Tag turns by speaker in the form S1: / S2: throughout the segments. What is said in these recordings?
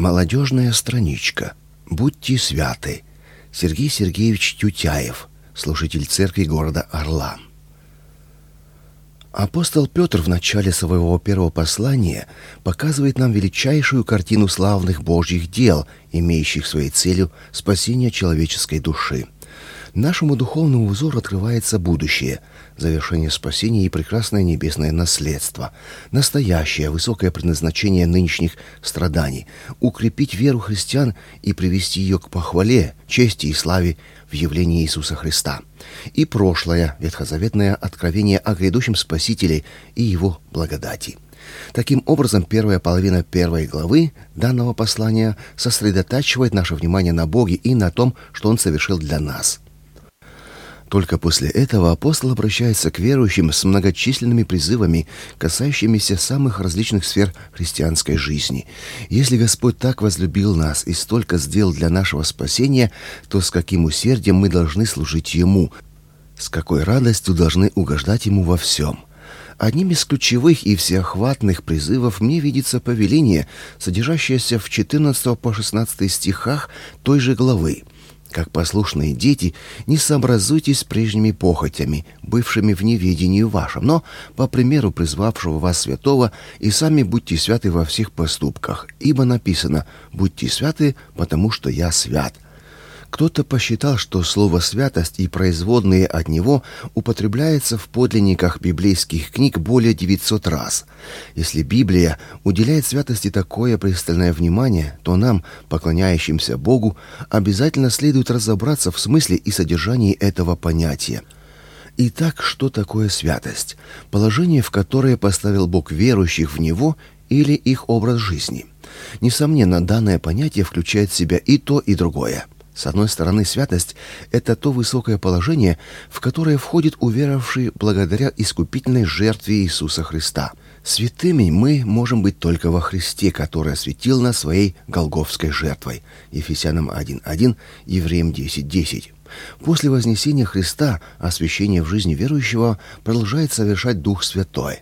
S1: Молодежная страничка. Будьте святы. Сергей Сергеевич Тютяев, служитель церкви города Орла. Апостол Петр в начале своего первого послания показывает нам величайшую картину славных Божьих дел, имеющих своей целью спасение человеческой души. Нашему духовному взору открывается будущее, завершение спасения и прекрасное небесное наследство, настоящее высокое предназначение нынешних страданий, укрепить веру христиан и привести ее к похвале, чести и славе в явлении Иисуса Христа, и прошлое ветхозаветное откровение о грядущем Спасителе и Его благодати. Таким образом, первая половина первой главы данного послания сосредотачивает наше внимание на Боге и на том, что Он совершил для нас. Только после этого апостол обращается к верующим с многочисленными призывами, касающимися самых различных сфер христианской жизни. Если Господь так возлюбил нас и столько сделал для нашего спасения, то с каким усердием мы должны служить Ему, с какой радостью должны угождать Ему во всем. Одним из ключевых и всеохватных призывов мне видится повеление, содержащееся в 14 по 16 стихах той же главы. Как послушные дети, не сообразуйтесь с прежними похотями, бывшими в неведении вашем, но, по примеру призвавшего вас святого, и сами будьте святы во всех поступках, ибо написано: «Будьте святы, потому что я свят». Кто-то посчитал, что слово «святость» и производные от него употребляется в подлинниках библейских книг более 900 раз. Если Библия уделяет святости такое пристальное внимание, то нам, поклоняющимся Богу, обязательно следует разобраться в смысле и содержании этого понятия. Итак, что такое святость? Положение, в которое поставил Бог верующих в Него, или их образ жизни. Несомненно, данное понятие включает в себя и то, и другое. С одной стороны, святость – это то высокое положение, в которое входит уверовавший благодаря искупительной жертве Иисуса Христа. Святыми мы можем быть только во Христе, который осветил нас своей голгофской жертвой. Ефесянам 1:1, Евреям 10:10. После вознесения Христа освящение в жизни верующего продолжает совершать Дух Святой.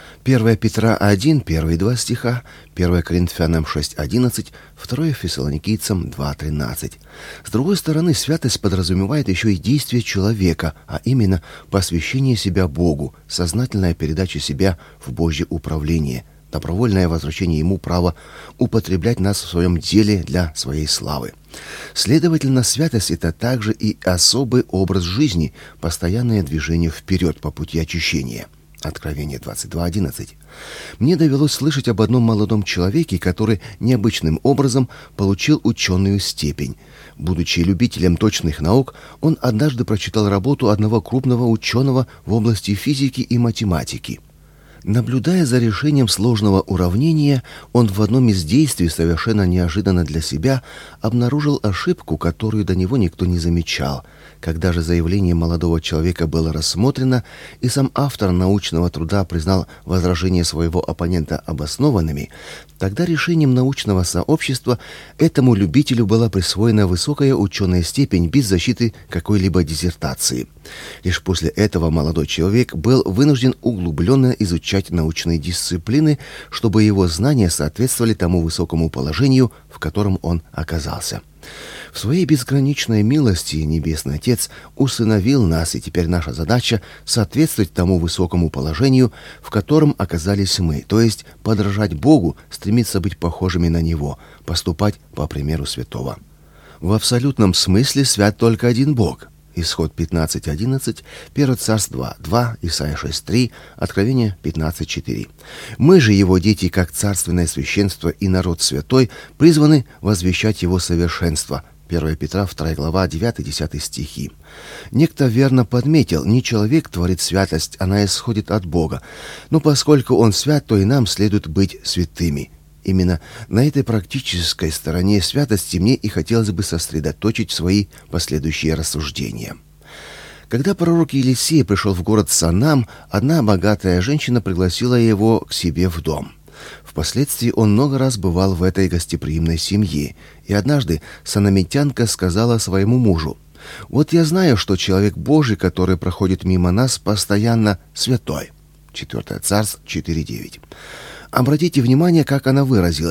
S1: 1 Петра 1, первые 2 стиха, 1 Коринфянам 6:11, 2 Фессалоникийцам 2:13. С другой стороны, святость подразумевает еще и действие человека, а именно посвящение себя Богу, сознательная передача себя в Божье управление, добровольное возвращение Ему права употреблять нас в своем деле для своей славы. Следовательно, святость – это также и особый образ жизни, постоянное движение вперед по пути очищения. Откровение 22:11. Мне довелось слышать об одном молодом человеке, который необычным образом получил ученую степень. Будучи любителем точных наук, он однажды прочитал работу одного крупного ученого в области физики и математики. Наблюдая за решением сложного уравнения, он в одном из действий, совершенно неожиданно для себя, обнаружил ошибку, которую до него никто не замечал. Когда же заявление молодого человека было рассмотрено, и сам автор научного труда признал возражения своего оппонента обоснованными, тогда решением научного сообщества этому любителю была присвоена высокая ученая степень без защиты какой-либо диссертации. Лишь после этого молодой человек был вынужден углубленно изучать научные дисциплины, чтобы его знания соответствовали тому высокому положению, в котором он оказался. В своей безграничной милости Небесный Отец усыновил нас, и теперь наша задача соответствовать тому высокому положению, в котором оказались мы, то есть подражать Богу, стремиться быть похожими на Него, поступать по примеру святого. В абсолютном смысле свят только один Бог. Исход 15:11, 1 Царств 2:2, Исайя 6:3, Откровение 15:4. Мы же, Его дети, как царственное священство и народ святой, призваны возвещать Его совершенство. 1 Петра 2 глава 9-10 стихи. Некто верно подметил: не человек творит святость, она исходит от Бога. Но поскольку Он свят, то и нам следует быть святыми. Именно на этой практической стороне святости мне и хотелось бы сосредоточить свои последующие рассуждения. Когда пророк Елисей пришел в город Санам, одна богатая женщина пригласила его к себе в дом. Впоследствии он много раз бывал в этой гостеприимной семье, и однажды санамитянка сказала своему мужу: «Вот я знаю, что человек Божий, который проходит мимо нас, постоянно святой». 4 Царств 4:9. Обратите внимание, как она выразилась: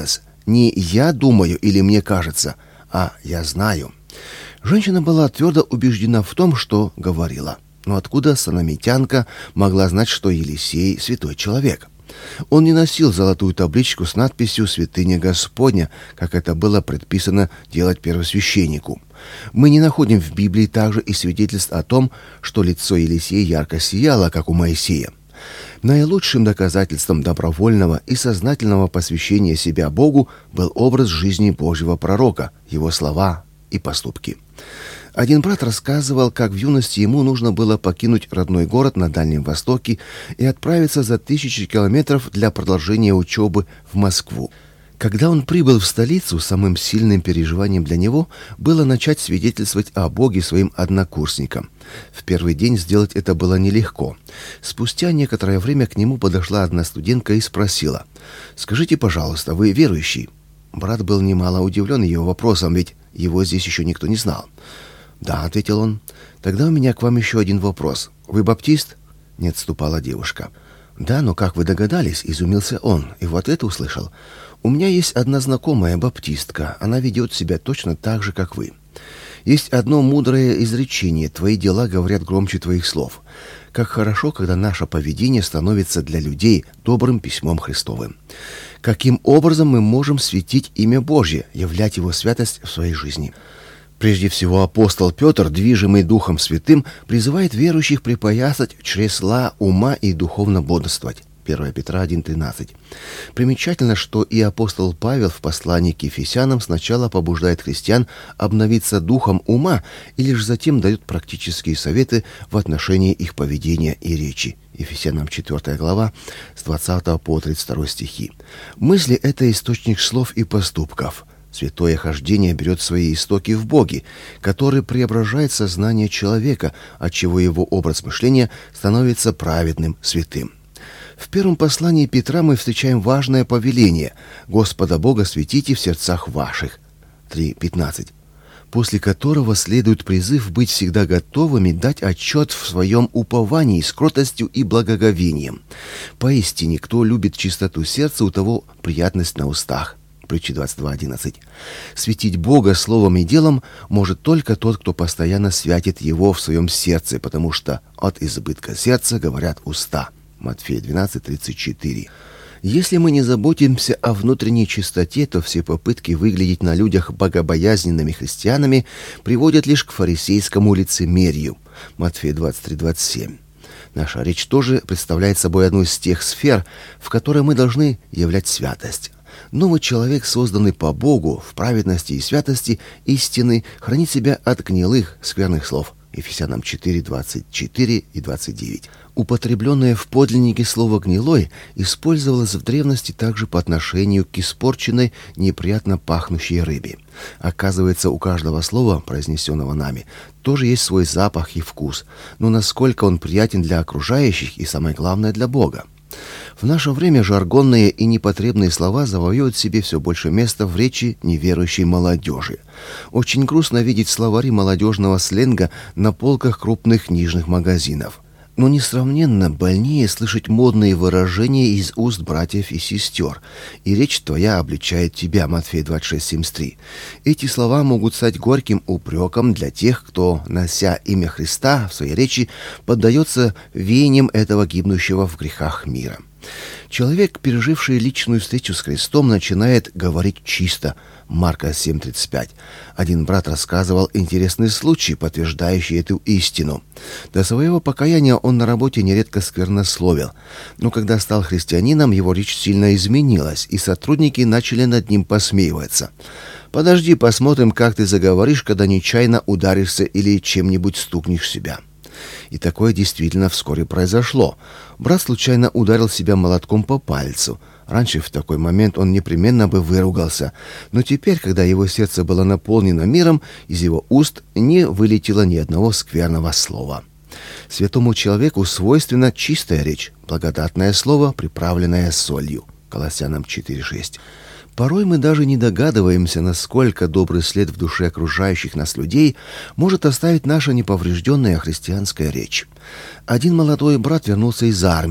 S1: Не «я думаю» или «мне кажется», а «я знаю». Женщина была твердо убеждена в том, что говорила. Но откуда санамитянка могла знать, что Елисей — святой человек? Он не носил золотую табличку с надписью «Святыня Господня», как это было предписано делать первосвященнику. Мы не находим в Библии также и свидетельств о том, что лицо Елисея ярко сияло, как у Моисея. Наилучшим доказательством добровольного и сознательного посвящения себя Богу был образ жизни Божьего пророка, его слова и поступки. Один брат рассказывал, как в юности ему нужно было покинуть родной город на Дальнем Востоке и отправиться за 1000 километров для продолжения учебы в Москву. Когда он прибыл в столицу, самым сильным переживанием для него было начать свидетельствовать о Боге своим однокурсникам. В первый день сделать это было нелегко. Спустя некоторое время к нему подошла одна студентка и спросила: «Скажите, пожалуйста, вы верующий?» Брат был немало удивлен ее вопросом, ведь его здесь еще никто не знал. «Да», — ответил он. «Тогда у меня к вам еще один вопрос. Вы баптист?» — не отступала девушка. «Да, но как вы догадались?» — изумился он, и в ответ услышал: «У меня есть одна знакомая баптистка. Она ведет себя точно так же, как вы. Есть одно мудрое изречение: твои дела говорят громче твоих слов. Как хорошо, когда наше поведение становится для людей добрым письмом Христовым. Каким образом мы можем светить имя Божье, являть его святость в своей жизни?» Прежде всего, апостол Петр, движимый Духом Святым, призывает верующих припоясать чресла ума и духовно бодрствовать. 1 Петра 1,13. Примечательно, что и апостол Павел в послании к Ефесянам сначала побуждает христиан обновиться духом ума и лишь затем дает практические советы в отношении их поведения и речи. Ефесянам 4 глава с 20 по 32 стихи. Мысли — это источник слов и поступков. Святое хождение берет свои истоки в Боге, который преображает сознание человека, отчего его образ мышления становится праведным, святым. В первом послании Петра мы встречаем важное повеление: «Господа Бога светите в сердцах ваших» 3:15, после которого следует призыв быть всегда готовыми дать отчет в своем уповании с кротостью и благоговением. Поистине, кто любит чистоту сердца, у того приятность на устах. Притчи 22:11. Светить Бога словом и делом может только тот, кто постоянно святит Его в своем сердце, потому что от избытка сердца говорят уста. Матфея 12:34. Если мы не заботимся о внутренней чистоте, то все попытки выглядеть на людях богобоязненными христианами приводят лишь к фарисейскому лицемерию. Матфея 23:27. Наша речь тоже представляет собой одну из тех сфер, в которой мы должны являть святость. Новый человек, созданный по Богу в праведности и святости истины, хранит себя от гнилых, скверных слов. Ефесянам 4:24 и 29. Употребленное в подлиннике слово «гнилой» использовалось в древности также по отношению к испорченной, неприятно пахнущей рыбе. Оказывается, у каждого слова, произнесенного нами, тоже есть свой запах и вкус, но насколько он приятен для окружающих и, самое главное, для Бога. В наше время жаргонные и непотребные слова завоевывают себе все больше места в речи неверующей молодежи. Очень грустно видеть словари молодежного сленга на полках крупных книжных магазинов. Но несравненно больнее слышать модные выражения из уст братьев и сестер. «И речь твоя обличает тебя» Матфея 26:73. Эти слова могут стать горьким упреком для тех, кто, нося имя Христа в своей речи, поддается веяниям этого гибнущего в грехах мира. Человек, переживший личную встречу с Христом, начинает говорить чисто. Марка 7:35. Один брат рассказывал интересный случай, подтверждающий эту истину. До своего покаяния он на работе нередко сквернословил, но когда стал христианином, его речь сильно изменилась, и сотрудники начали над ним посмеиваться. «Подожди, посмотрим, как ты заговоришь, когда нечаянно ударишься или чем-нибудь стукнешь себя». И такое действительно вскоре произошло. Брат случайно ударил себя молотком по пальцу. Раньше в такой момент он непременно бы выругался, но теперь, когда его сердце было наполнено миром, из его уст не вылетело ни одного скверного слова. Святому человеку свойственна чистая речь, благодатное слово, приправленное солью. Колоссянам 4:6. Порой мы даже не догадываемся, насколько добрый след в душе окружающих нас людей может оставить наша неповрежденная христианская речь. Один молодой брат вернулся из армии.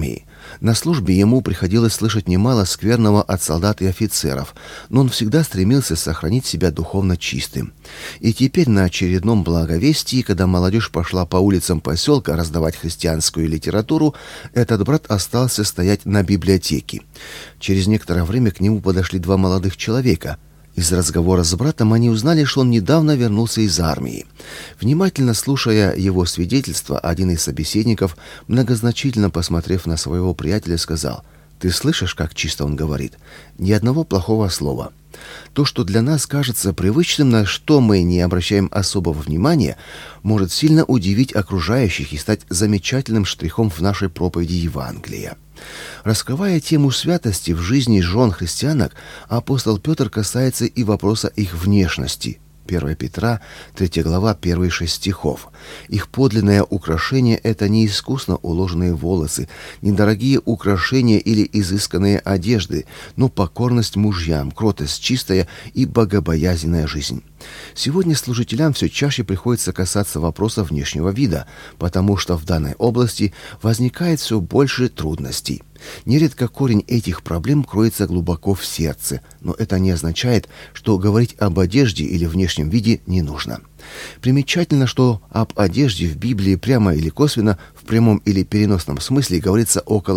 S1: На службе ему приходилось слышать немало скверного от солдат и офицеров, но он всегда стремился сохранить себя духовно чистым. И теперь на очередном благовестии, когда молодежь пошла по улицам поселка раздавать христианскую литературу, этот брат остался стоять на библиотеке. Через некоторое время к нему подошли два молодых человека. Из разговора с братом они узнали, что он недавно вернулся из армии. Внимательно слушая его свидетельство, один из собеседников, многозначительно посмотрев на своего приятеля, сказал: «Ты слышишь, как чисто он говорит? Ни одного плохого слова». То, что для нас кажется привычным, на что мы не обращаем особого внимания, может сильно удивить окружающих и стать замечательным штрихом в нашей проповеди Евангелия. Раскрывая тему святости в жизни жен христианок, апостол Петр касается и вопроса их внешности. 1 Петра, 3 глава, первые 6 стихов. Их подлинное украшение – это не искусно уложенные волосы, недорогие украшения или изысканные одежды, но покорность мужьям, кротость чистая и богобоязненная жизнь. Сегодня служителям все чаще приходится касаться вопроса внешнего вида, потому что в данной области возникает все больше трудностей. Нередко корень этих проблем кроется глубоко в сердце, но это не означает, что говорить об одежде или внешнем виде не нужно. Примечательно, что об одежде в Библии прямо или косвенно, в прямом или переносном смысле говорится около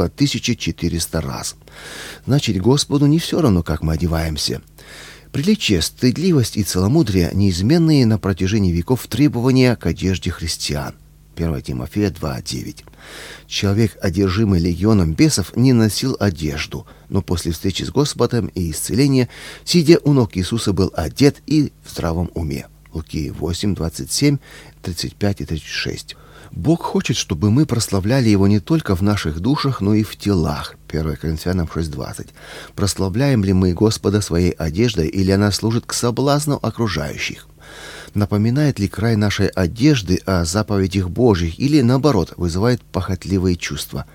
S1: 1400 раз. Значит, Господу не все равно, как мы одеваемся. Приличие, стыдливость и целомудрие – неизменные на протяжении веков требования к одежде христиан. 1 Тимофея 2:9. Человек, одержимый легионом бесов, не носил одежду, но после встречи с Господом и исцеления, сидя у ног Иисуса, был одет и в здравом уме. Луки 8:27, 35 и 36. Бог хочет, чтобы мы прославляли Его не только в наших душах, но и в телах. 1 Коринфянам 6:20. Прославляем ли мы Господа своей одеждой, или она служит к соблазну окружающих? Напоминает ли край нашей одежды о заповедях Божьих, или, наоборот, вызывает похотливые чувства?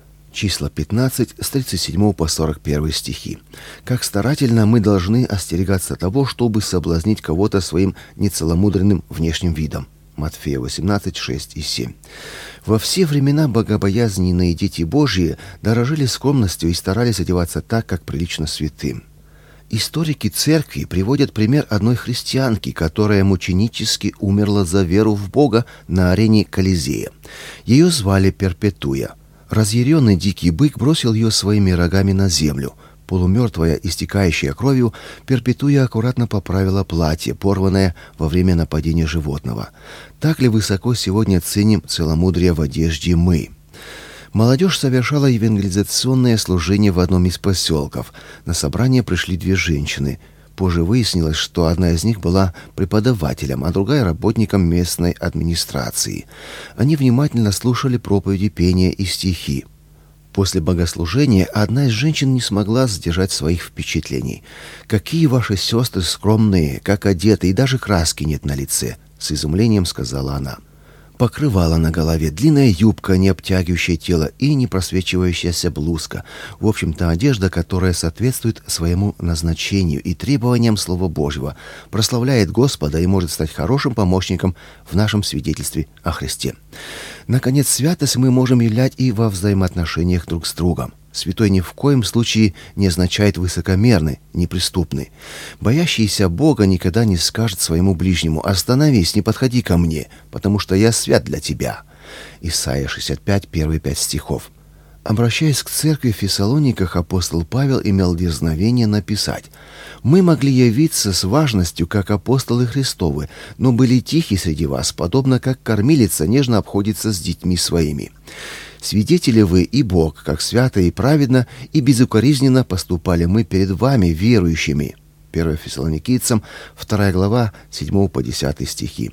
S1: Числа 15, с 37 по 41 стихи. Как старательно мы должны остерегаться того, чтобы соблазнить кого-то своим нецеломудренным внешним видом. Матфея 18, 6 и 7. Во все времена богобоязненные дети Божьи дорожили скромностью и старались одеваться так, как прилично святым. Историки церкви приводят пример одной христианки, которая мученически умерла за веру в Бога на арене Колизея. Ее звали Перпетуя. Разъяренный дикий бык бросил ее своими рогами на землю. Полумертвая, истекающая кровью, Перпетуя аккуратно поправила платье, порванное во время нападения животного. Так ли высоко сегодня ценим целомудрие в одежде мы? Молодежь совершала евангелизационное служение в одном из поселков. На собрание пришли две женщины. Позже выяснилось, что одна из них была преподавателем, а другая работником местной администрации. Они внимательно слушали проповеди, пения и стихи. После богослужения одна из женщин не смогла сдержать своих впечатлений. «Какие ваши сестры скромные, как одеты, и даже краски нет на лице!» — с изумлением сказала она. Покрывало на голове, длинная юбка, не обтягивающая тело, и не просвечивающаяся блузка. В общем-то, одежда, которая соответствует своему назначению и требованиям Слова Божьего, прославляет Господа и может стать хорошим помощником в нашем свидетельстве о Христе. Наконец, святость мы можем являть и во взаимоотношениях друг с другом. Святой ни в коем случае не означает высокомерный, неприступный. Боящийся Бога никогда не скажет своему ближнему: «Остановись, не подходи ко мне, потому что я свят для тебя». Исайя 65, первые 5 стихов. Обращаясь к церкви в Фессалониках, апостол Павел имел дерзновение написать: «Мы могли явиться с важностью, как апостолы Христовы, но были тихи среди вас, подобно как кормилица нежно обходится с детьми своими. Свидетели вы и Бог, как свято и праведно и безукоризненно поступали мы перед вами, верующими». 1 Фессалоникийцам, 2 глава, 7 по 10 стихи.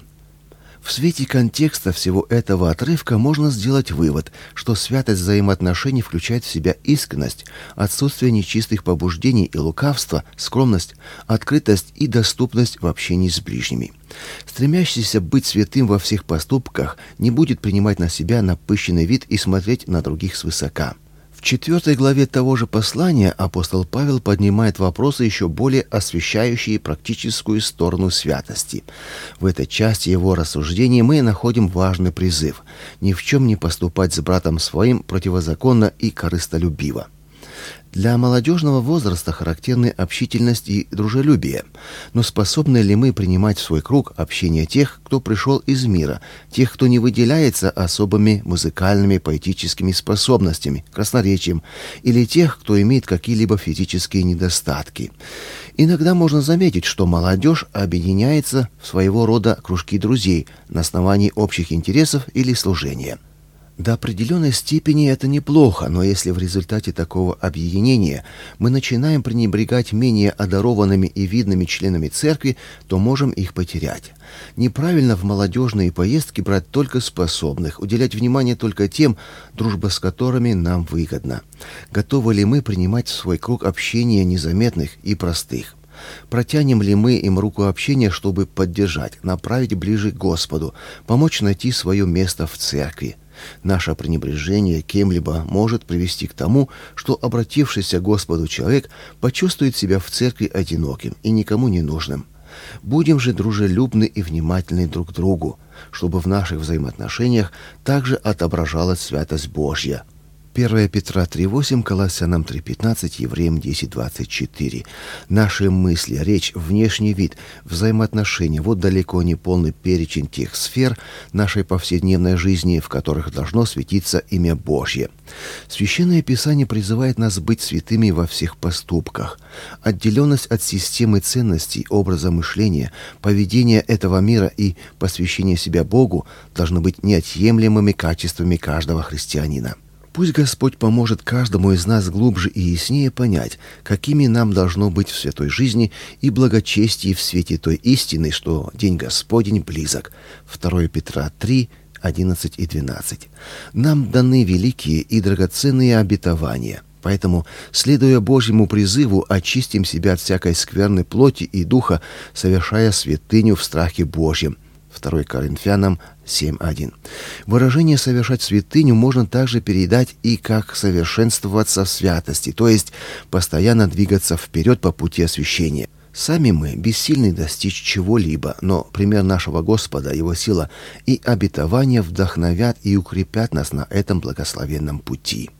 S1: В свете контекста всего этого отрывка можно сделать вывод, что святость взаимоотношений включает в себя искренность, отсутствие нечистых побуждений и лукавства, скромность, открытость и доступность в общении с ближними. Стремящийся быть святым во всех поступках не будет принимать на себя напыщенный вид и смотреть на других свысока. В В 4 главе того же послания апостол Павел поднимает вопросы, еще более освещающие практическую сторону святости. В этой части его рассуждений мы находим важный призыв – ни в чем не поступать с братом своим противозаконно и корыстолюбиво. Для молодежного возраста характерны общительность и дружелюбие. Но способны ли мы принимать в свой круг общение тех, кто пришел из мира, тех, кто не выделяется особыми музыкальными, поэтическими способностями, красноречием, или тех, кто имеет какие-либо физические недостатки? Иногда можно заметить, что молодежь объединяется в своего рода кружки друзей на основании общих интересов или служения. До определенной степени это неплохо, но если в результате такого объединения мы начинаем пренебрегать менее одарованными и видными членами церкви, то можем их потерять. Неправильно в молодежные поездки брать только способных, уделять внимание только тем, дружба с которыми нам выгодна. Готовы ли мы принимать в свой круг общения незаметных и простых? Протянем ли мы им руку общения, чтобы поддержать, направить ближе к Господу, помочь найти свое место в церкви? Наше пренебрежение кем-либо может привести к тому, что обратившийся к Господу человек почувствует себя в церкви одиноким и никому не нужным. Будем же дружелюбны и внимательны друг к другу, чтобы в наших взаимоотношениях также отображалась святость Божья. 1 Петра 3:8, Колоссянам 3:15, Евреям 10:24. Наши мысли, речь, внешний вид, взаимоотношения – вот далеко не полный перечень тех сфер нашей повседневной жизни, в которых должно светиться имя Божье. Священное Писание призывает нас быть святыми во всех поступках. Отделенность от системы ценностей, образа мышления, поведения этого мира и посвящение себя Богу должны быть неотъемлемыми качествами каждого христианина. Пусть Господь поможет каждому из нас глубже и яснее понять, какими нам должно быть в святой жизни и благочестии в свете той истины, что день Господень близок. 2 Петра 3, 11 и 12. Нам даны великие и драгоценные обетования. Поэтому, следуя Божьему призыву, очистим себя от всякой скверной плоти и духа, совершая святыню в страхе Божьем. 2 Коринфянам 7:1. Выражение «совершать святыню» можно также передать и как «совершенствоваться в святости», то есть постоянно двигаться вперед по пути освящения. Сами мы бессильны достичь чего-либо, но пример нашего Господа, Его сила и обетования вдохновят и укрепят нас на этом благословенном пути.